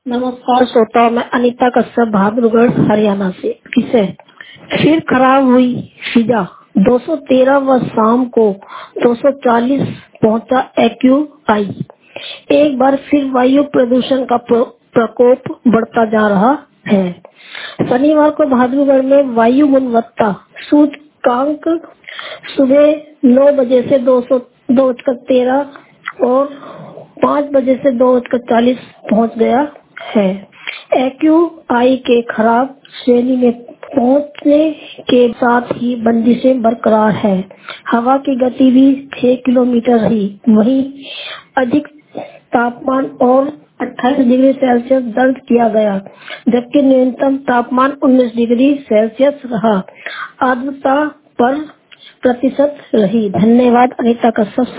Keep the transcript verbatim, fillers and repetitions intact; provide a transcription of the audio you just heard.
नमस्कार श्रोताओं, मैं अनीता कश्यप बहादुरगढ़ हरियाणा से। किसे फिर खराब हुई फिजा दो सौ तेरह व शाम को दो सौ चालीस पहुंचा एक्यूआई। एक बार फिर वायु प्रदूषण का प्र, प्रकोप बढ़ता जा रहा है। शनिवार को बहादुरगढ़ में वायु गुणवत्ता सूचकांक सुबह नौ बजे से दो सौ दो बजकर तेरह और पाँच बजे से दो बजकर चालीस पहुंच गया है। एक्यूआई के खराब श्रेणी में पहुंचने के साथ ही बंदिशें बरकरार है। हवा की गति भी छह किलोमीटर रही। वहीं अधिक तापमान और अट्ठाईस डिग्री सेल्सियस दर्ज किया गया, जबकि न्यूनतम तापमान उन्नीस डिग्री सेल्सियस रहा। आर्द्रता पर प्रतिशत रही। धन्यवाद। अनीता कश्यप।